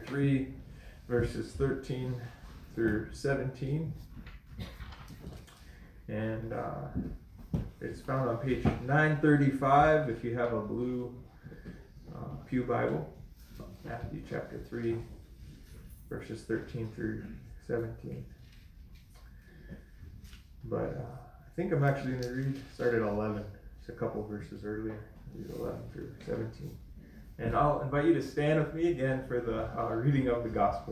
3, verses 13 through 17. And it's found on page 935 if you have a blue Pew Bible. Matthew chapter 3, verses 13 through 17. But I think I'm actually going to start at 11. It's a couple verses earlier. Read 11 through 17. And I'll invite you to stand with me again for the reading of the gospel.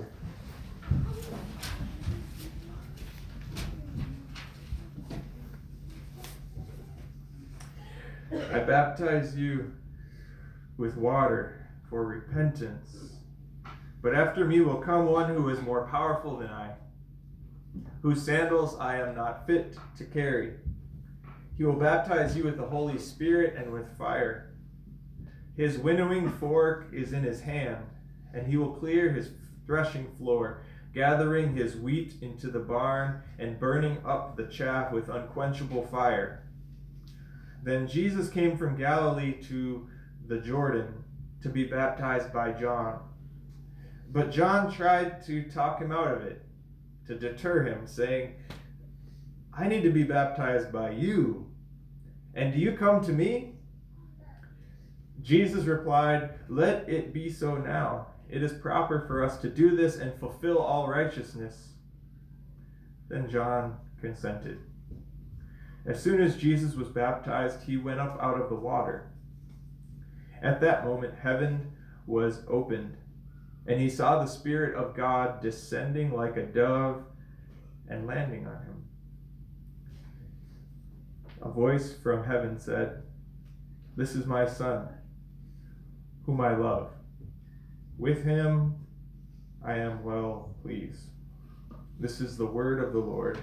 I baptize you with water for repentance, but after me will come one who is more powerful than I, whose sandals I am not fit to carry. He will baptize you with the Holy Spirit and with fire. His winnowing fork is in his hand, and he will clear his threshing floor, gathering his wheat into the barn and burning up the chaff with unquenchable fire. Then Jesus came from Galilee to the Jordan to be baptized by John. But John tried to talk him out of it, to deter him, saying, "I need to be baptized by you, and do you come to me?" Jesus replied, "Let it be so now. It is proper for us to do this and fulfill all righteousness." Then John consented. As soon as Jesus was baptized, he went up out of the water. At that moment, heaven was opened, and he saw the Spirit of God descending like a dove and landing on him. A voice from heaven said, "This is my Son, whom I love. With him I am well pleased." This is the word of the Lord.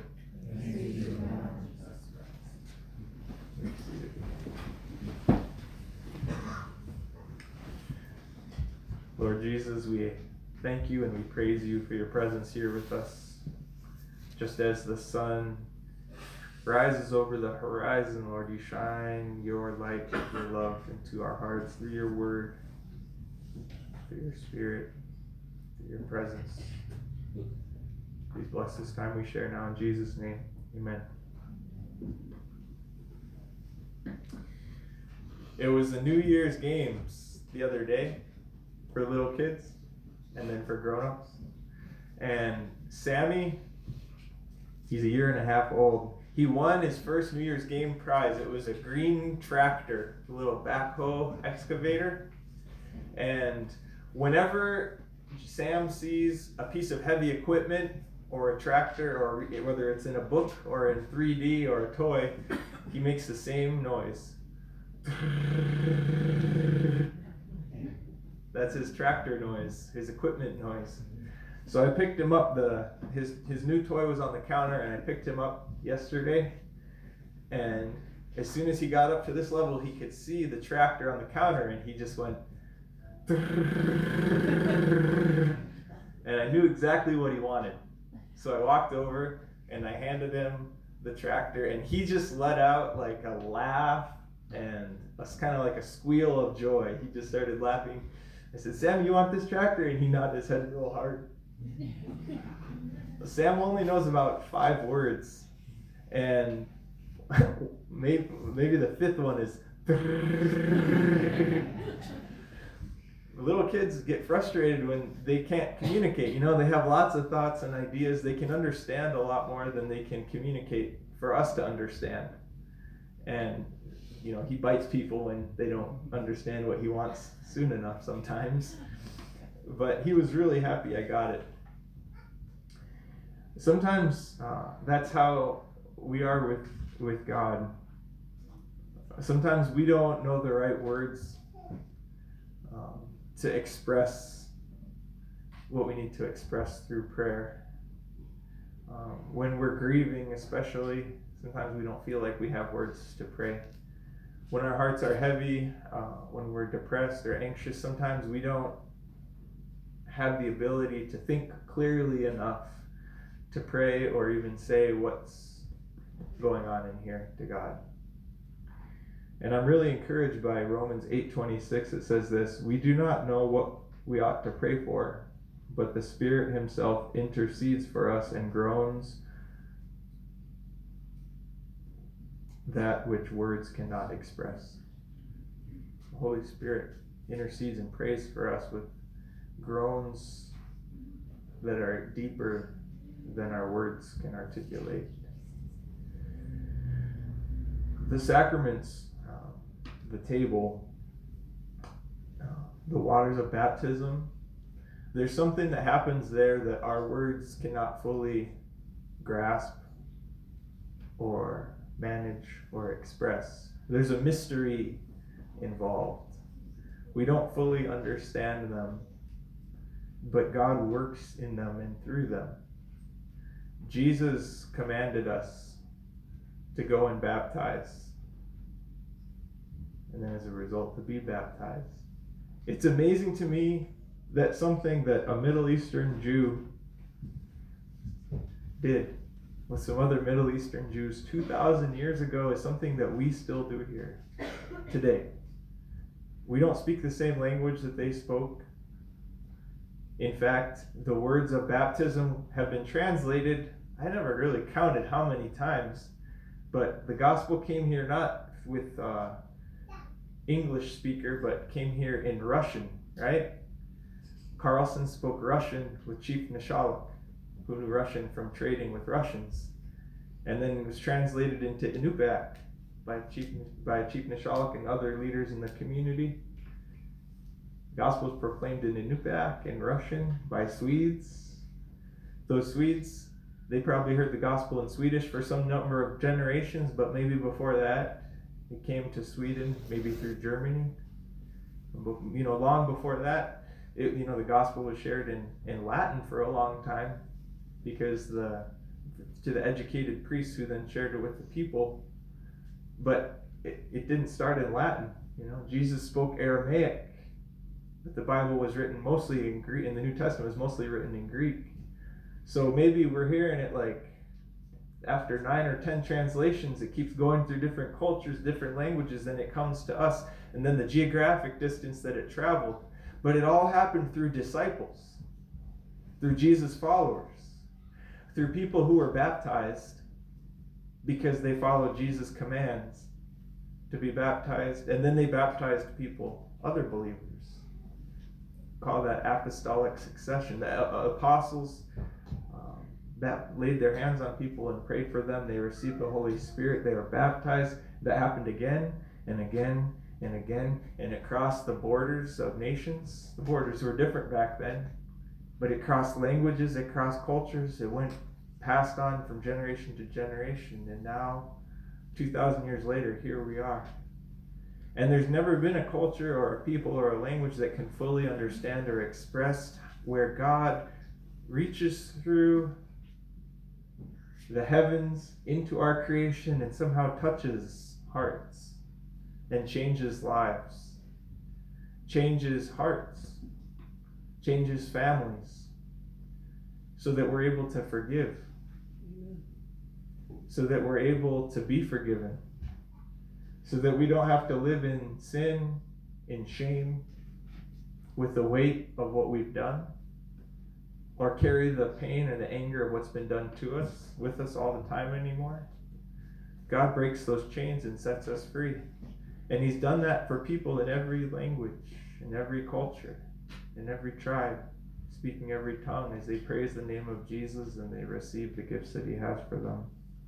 Lord Jesus, we thank you and we praise you for your presence here with us. Just as the sun rises over the horizon, Lord, you shine your light of your love into our hearts through your word, through your Spirit, through your presence. Please bless this time we share now in Jesus' name. Amen. It was the New Year's games the other day for little kids and then for grown-ups. And Sammy, he's a year and a half old. He won his first New Year's game prize. It was a green tractor, a little backhoe excavator. And whenever Sam sees a piece of heavy equipment or a tractor, or whether it's in a book or in 3D or a toy, he makes the same noise. That's his tractor noise, his equipment noise. So I picked him up, his new toy was on the counter, and I picked him up yesterday. And as soon as he got up to this level, he could see the tractor on the counter, and he just went. And I knew exactly what he wanted. So I walked over and I handed him the tractor, and he just let out like a laugh and kind of like a squeal of joy. He just started laughing. I said, "Sam, you want this tractor?" And he nodded his head real hard. Sam only knows about 5 words, and maybe the 5th one is. Little kids get frustrated when they can't communicate. You know, they have lots of thoughts and ideas. They can understand a lot more than they can communicate for us to understand. And, you know, he bites people when they don't understand what he wants soon enough sometimes. But he was really happy I got it. Sometimes that's how we are with God. Sometimes we don't know the right words to express what we need to express through prayer. When we're grieving especially, sometimes we don't feel like we have words to pray. When our hearts are heavy, when we're depressed or anxious, sometimes we don't have the ability to think clearly enough to pray or even say what's going on in here to God. And I'm really encouraged by Romans 8:26. It says this: "We do not know what we ought to pray for, but the Spirit himself intercedes for us and groans that which words cannot express. The Holy Spirit intercedes and prays for us with groans that are deeper than our words can articulate. The sacraments, the table, the waters of baptism, there's something that happens there that our words cannot fully grasp or manage or express. There's a mystery involved. We don't fully understand them, but God works in them and through them. Jesus commanded us to go and baptize, and then as a result to be baptized. It's amazing to me that something that a Middle Eastern Jew did with some other Middle Eastern Jews 2,000 years ago is something that we still do here today. We don't speak the same language that they spoke. In fact, the words of baptism have been translated, I never really counted how many times, but the gospel came here not with English speaker, but came here in Russian, right? Carlson spoke Russian with Chief Nishalok, who knew Russian from trading with Russians. And then it was translated into Inupiaq by Chief Nishalok and other leaders in the community. The gospel was proclaimed in Inupiaq in Russian by Swedes. Those Swedes, they probably heard the gospel in Swedish for some number of generations, but maybe before that, it came to Sweden, maybe through Germany. Long before that, the gospel was shared in Latin for a long time, because to the educated priests who then shared it with the people. But it didn't start in Latin. Jesus spoke Aramaic, but the Bible was written mostly in Greek, and the New Testament was mostly written in Greek. So maybe we're hearing it like after 9 or 10 translations, it keeps going through different cultures, different languages, then it comes to us, and then the geographic distance that it traveled. But it all happened through disciples, through Jesus' followers, through people who were baptized because they followed Jesus' commands to be baptized, and then they baptized people, other believers. Call that apostolic succession. The apostles that laid their hands on people and prayed for them, they received the Holy Spirit, they were baptized. That happened again and again and again, and it crossed the borders of nations. The borders were different back then, but it crossed languages, it crossed cultures, it went passed on from generation to generation, and now 2,000 years later, here we are. And there's never been a culture or a people or a language that can fully understand or express where God reaches through the heavens into our creation and somehow touches hearts and changes lives, changes hearts, changes families, so that we're able to forgive, so that we're able to be forgiven, so that we don't have to live in sin, in shame, with the weight of what we've done, or carry the pain and the anger of what's been done to us with us all the time anymore. God breaks those chains and sets us free. And he's done that for people in every language, in every culture, in every tribe, speaking every tongue as they praise the name of Jesus and they receive the gifts that he has for them.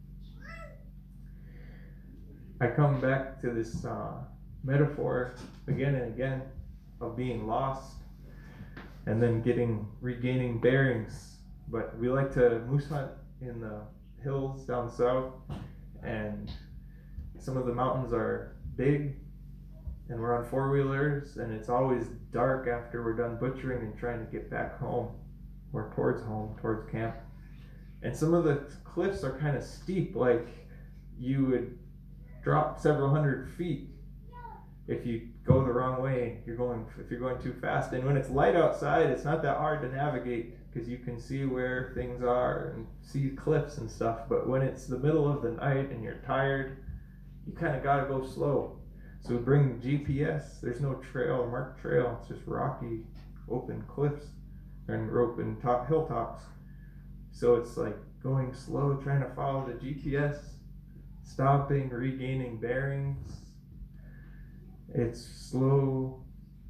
I come back to this metaphor again and again of being lost and then regaining bearings. But we like to moose hunt in the hills down south, and some of the mountains are big, and we're on four-wheelers, and it's always dark after we're done butchering and trying to get back home, or towards camp. And some of the cliffs are kind of steep, like you would drop several hundred feet if you go the wrong way, if you're going too fast. And when it's light outside, it's not that hard to navigate because you can see where things are and see cliffs and stuff. But when it's the middle of the night and you're tired, you kind of got to go slow. So we bring GPS. There's no trail or marked trail. It's just rocky, open cliffs. and rope and hilltops. So it's like going slow, trying to follow the GPS, stopping, regaining bearings. It's slow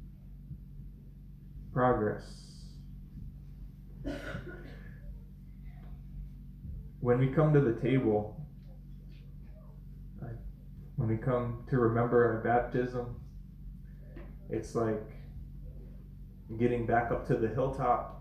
progress. When we come to the table, when we come to remember our baptism, it's like getting back up to the hilltop.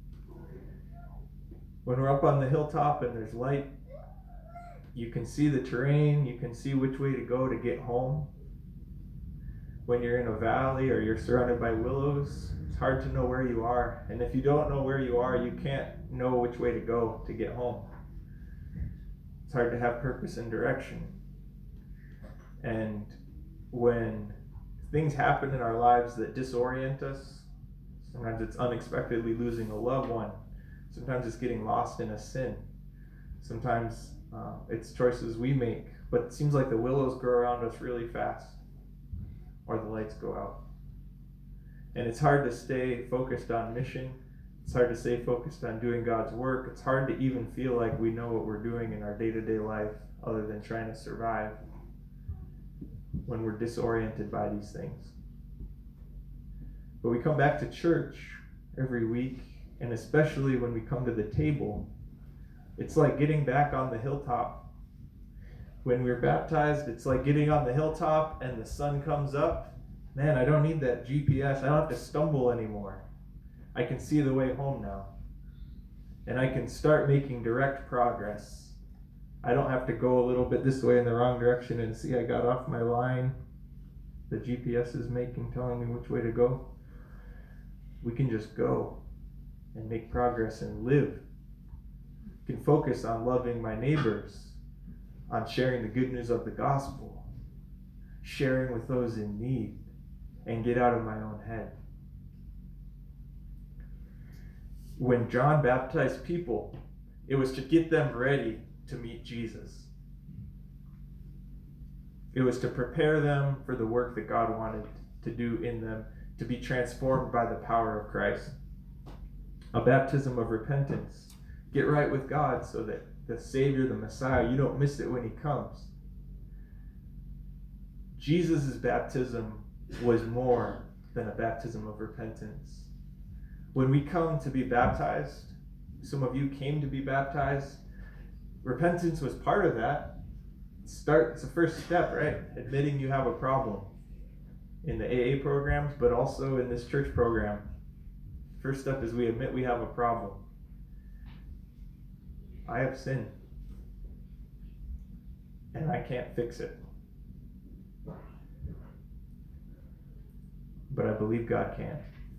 When we're up on the hilltop and there's light, you can see the terrain, you can see which way to go to get home. When you're in a valley or you're surrounded by willows, it's hard to know where you are. And if you don't know where you are, you can't know which way to go to get home. It's hard to have purpose and direction. And when things happen in our lives that disorient us, sometimes it's unexpectedly losing a loved one. Sometimes it's getting lost in a sin. Sometimes it's choices we make, but it seems like the willows grow around us really fast, or the lights go out. And it's hard to stay focused on mission. It's hard to stay focused on doing God's work. It's hard to even feel like we know what we're doing in our day-to-day life other than trying to survive when we're disoriented by these things. But we come back to church every week, and especially when we come to the table, it's like getting back on the hilltop. When we're baptized, it's like getting on the hilltop and the sun comes up. Man, I don't need that GPS. I don't have to stumble anymore. I can see the way home now. And I can start making direct progress. I don't have to go a little bit this way in the wrong direction and see I got off my line. The GPS is telling me which way to go. We can just go and make progress and live. I can focus on loving my neighbors, on sharing the good news of the gospel, sharing with those in need, and get out of my own head. When John baptized people, it was to get them ready to meet Jesus. It was to prepare them for the work that God wanted to do in them, to be transformed by the power of Christ. A baptism of repentance. Get right with God so that the Savior, the Messiah, you don't miss it when he comes. Jesus' baptism was more than a baptism of repentance. When we come to be baptized, some of you came to be baptized, repentance was part of that. It's the first step, right? Admitting you have a problem in the AA programs, but also in this church program. First step is we admit we have a problem. I have sinned, and I can't fix it. But I believe God can.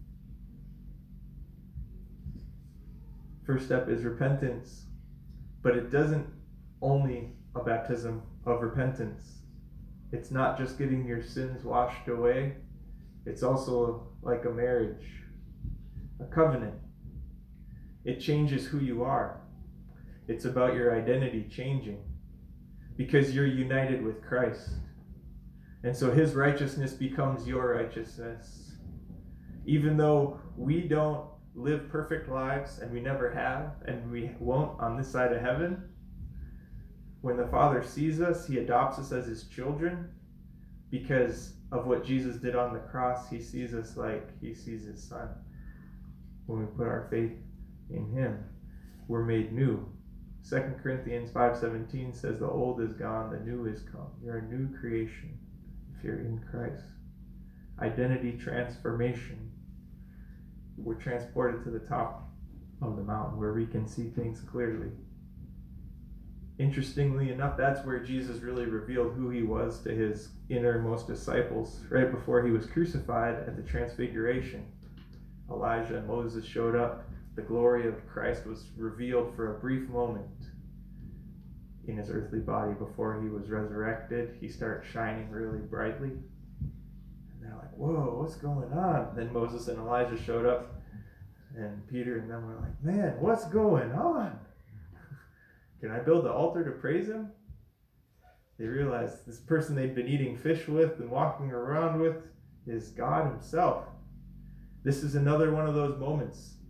First step is repentance, but it doesn't only a baptism of repentance. It's not just getting your sins washed away. It's also like a marriage, a covenant. It changes who you are. It's about your identity changing because you're united with Christ. And so his righteousness becomes your righteousness. Even though we don't live perfect lives, and we never have, and we won't on this side of heaven, when the Father sees us, he adopts us as his children because of what Jesus did on the cross. He sees us like he sees his Son. When we put our faith in him, we're made new. 2 Corinthians 5:17 says the old is gone, the new is come. You're a new creation if you're in Christ. Identity transformation. We're transported to the top of the mountain where we can see things clearly. Interestingly enough, that's where Jesus really revealed who he was to his innermost disciples, right before he was crucified at the Transfiguration. Elijah and Moses showed up. The glory of Christ was revealed for a brief moment in his earthly body before he was resurrected. He starts shining really brightly. And they're like, whoa, what's going on? Then Moses and Elijah showed up, and Peter and them were like, man, what's going on? Can I build an altar to praise him? They realized this person they'd been eating fish with and walking around with is God himself. This is another one of those moments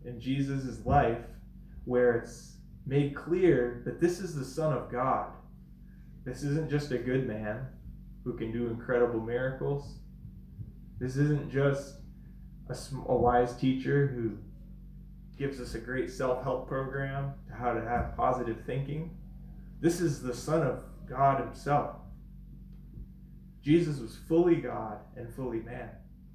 in Jesus' life where it's made clear that this is the Son of God. This isn't just a good man who can do incredible miracles. This isn't just a wise teacher who gives us a great self-help program to how to have positive thinking. This is the Son of God himself. Jesus was fully God and fully man.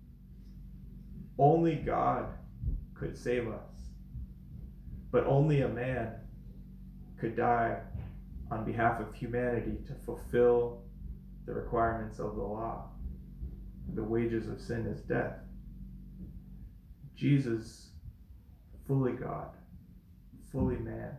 Only God could save us, but only a man could die on behalf of humanity to fulfill the requirements of the law. The wages of sin is death. Jesus, fully God, fully man.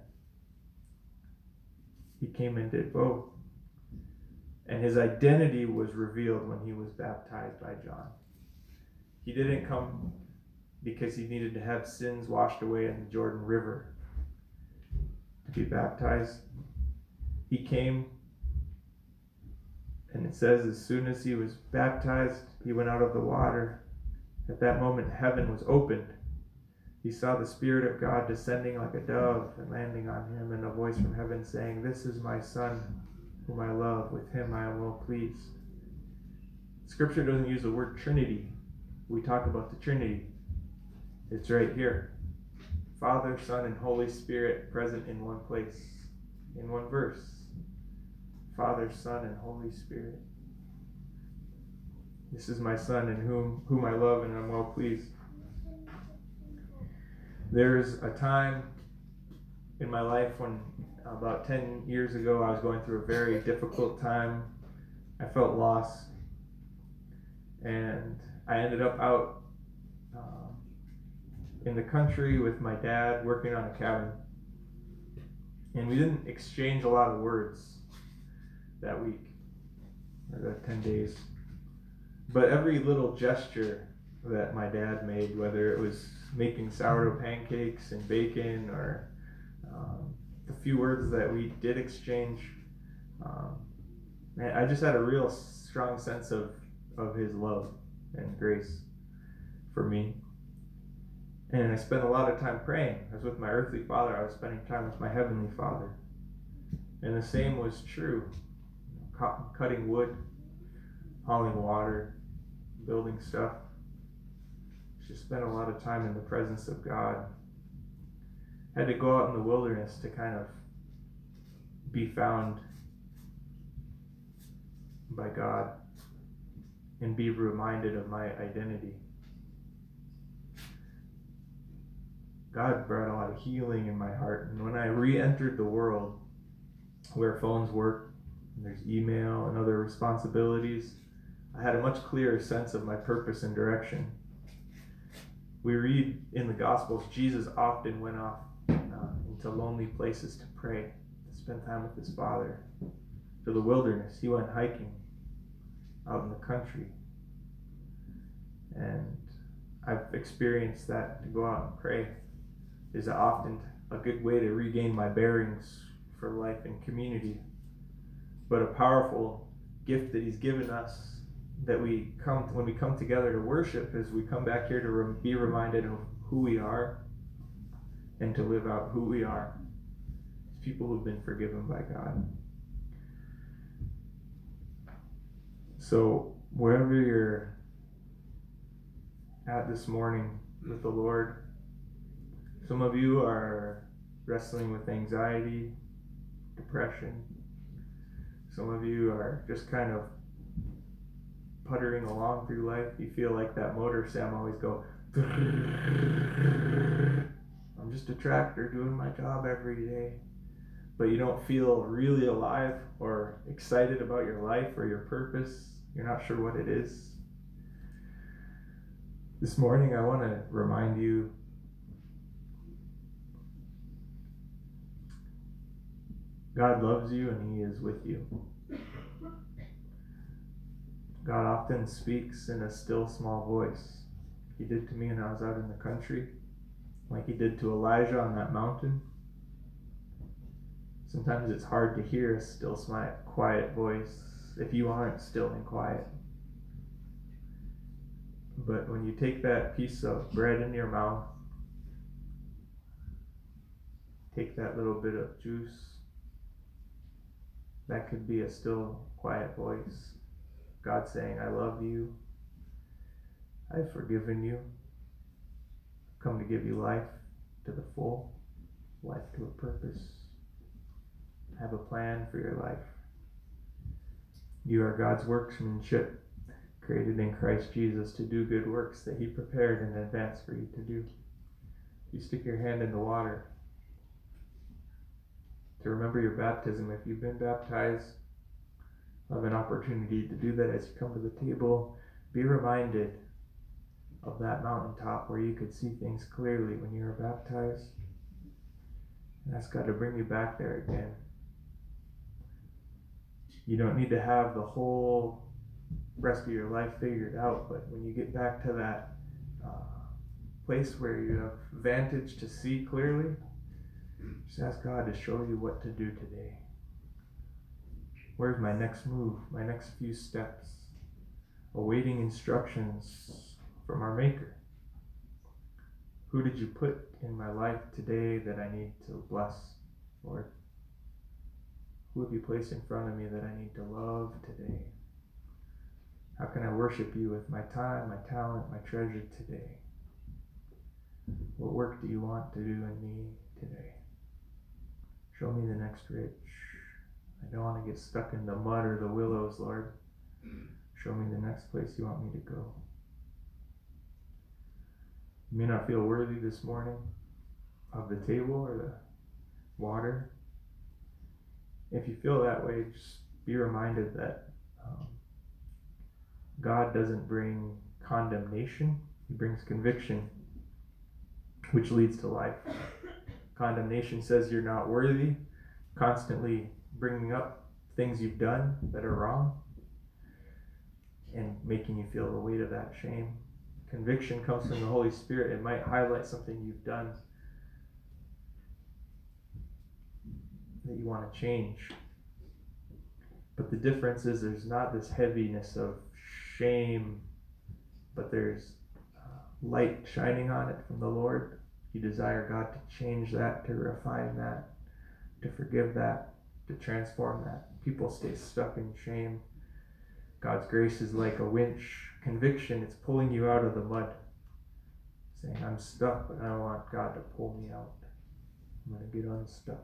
He came and did both. And his identity was revealed when he was baptized by John. He didn't come because he needed to have sins washed away in the Jordan River to be baptized. He came, and it says as soon as he was baptized, he went out of the water. At that moment, heaven was opened. He saw the Spirit of God descending like a dove and landing on him, and a voice from heaven saying, "This is my Son, whom I love. With him I am well pleased." Scripture doesn't use the word Trinity. We talk about the Trinity. It's right here. Father, Son, and Holy Spirit present in one place, in one verse. Father, Son, and Holy Spirit. This is my Son in whom I love and I'm well pleased. There's a time in my life when about 10 years ago I was going through a very difficult time. I felt lost, and I ended up out in the country with my dad working on a cabin, and we didn't exchange a lot of words that week or that 10 days, but every little gesture that my dad made, whether it was making sourdough pancakes and bacon or the few words that we did exchange, I just had a real strong sense of his love and grace for me. And I spent a lot of time praying. I was with my earthly father. I was spending time with my heavenly Father. And the same was true. Cutting wood, hauling water, building stuff. Just spent a lot of time in the presence of God. Had to go out in the wilderness to kind of be found by God and be reminded of my identity. God brought a lot of healing in my heart. And when I re-entered the world where phones work, and there's email and other responsibilities, I had a much clearer sense of my purpose and direction. We read in the Gospels, Jesus often went off into lonely places to pray, to spend time with his Father. To the wilderness, he went hiking out in the country. And I've experienced that. To go out and pray is often a good way to regain my bearings for life and community. But a powerful gift that he's given us, that when we come together to worship, is we come back here to be reminded of who we are and to live out who we are as people who've been forgiven by God. So wherever you're at this morning with the Lord, some of you are wrestling with anxiety, depression. Some of you are just kind of puttering along through life. You feel like that motor Sam always go, I'm just a tractor doing my job every day. But you don't feel really alive or excited about your life or your purpose. You're not sure what it is. This morning I want to remind you God loves you and he is with you. God often speaks in a still small voice. He did to me when I was out in the country, like he did to Elijah on that mountain. Sometimes it's hard to hear a still, quiet voice if you aren't still and quiet. But when you take that piece of bread in your mouth take that little bit of juice. That could be a still, quiet voice. God saying, I love you. I've forgiven you. I've come to give you life to the full, life to a purpose. I have a plan for your life. You are God's workmanship, created in Christ Jesus to do good works that he prepared in advance for you to do. You stick your hand in the water to remember your baptism. If you've been baptized, have an opportunity to do that as you come to the table. Be reminded of that mountaintop where you could see things clearly when you were baptized. And ask God to bring you back there again. You don't need to have the whole rest of your life figured out, but when you get back to that place where you have vantage to see clearly, just ask God to show you what to do today. Where's my next move, my next few steps? Awaiting instructions from our Maker. Who did you put in my life today that I need to bless, Lord? Who have you placed in front of me that I need to love today? How can I worship you with my time, my talent, my treasure today? What work do you want to do in me today? Show me the next Rich. I don't want to get stuck in the mud or the willows, Lord. Show me the next place you want me to go. You may not feel worthy this morning of the table or the water. If you feel that way, just be reminded that God doesn't bring condemnation. He brings conviction, which leads to life. Condemnation says you're not worthy, constantly bringing up things you've done that are wrong and making you feel the weight of that shame. Conviction comes from the Holy Spirit. It might highlight something you've done that you want to change. But the difference is there's not this heaviness of shame, but there's light shining on it from the Lord. You desire God to change that, to refine that, to forgive that, to transform that. People stay stuck in shame. God's grace is like a winch. Conviction, it's pulling you out of the mud. Saying, I'm stuck, but I want God to pull me out. I'm going to get unstuck.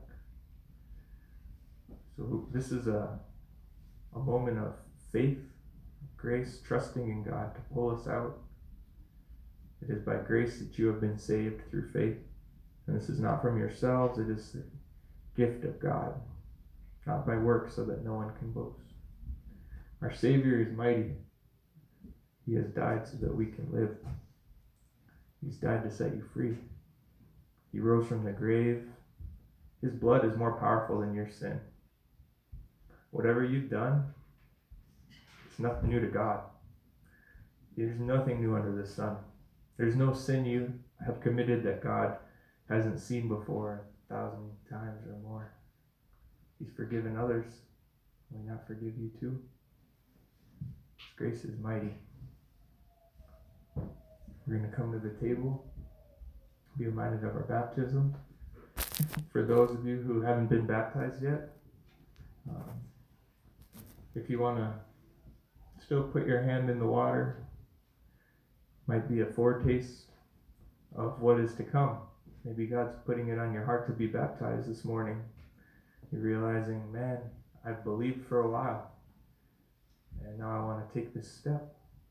So this is a moment of faith, grace, trusting in God to pull us out. It is by grace that you have been saved through faith. And this is not from yourselves, it is the gift of God, not by works, so that no one can boast. Our Savior is mighty. He has died so that we can live. He's died to set you free. He rose from the grave. His blood is more powerful than your sin. Whatever you've done, it's nothing new to God. There's nothing new under the sun. There's no sin you have committed that God hasn't seen before 1,000 times or more. He's forgiven others. Will he not forgive you too? His grace is mighty. We're going to come to the table, be reminded of our baptism. For those of you who haven't been baptized yet, if you want to still put your hand in the water, might be a foretaste of what is to come. Maybe God's putting it on your heart to be baptized this morning. You're realizing, man, I've believed for a while, and now I want to take this step.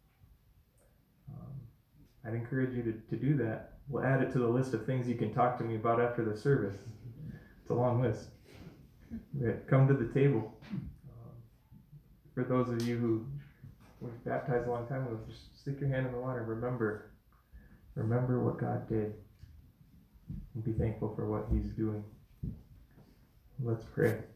I'd encourage you to do that. We'll add it to the list of things you can talk to me about after the service. It's a long list. Come to the table. For those of you who were baptized a long time ago, just stick your hand in the water. Remember what God did. And be thankful for what he's doing. Let's pray.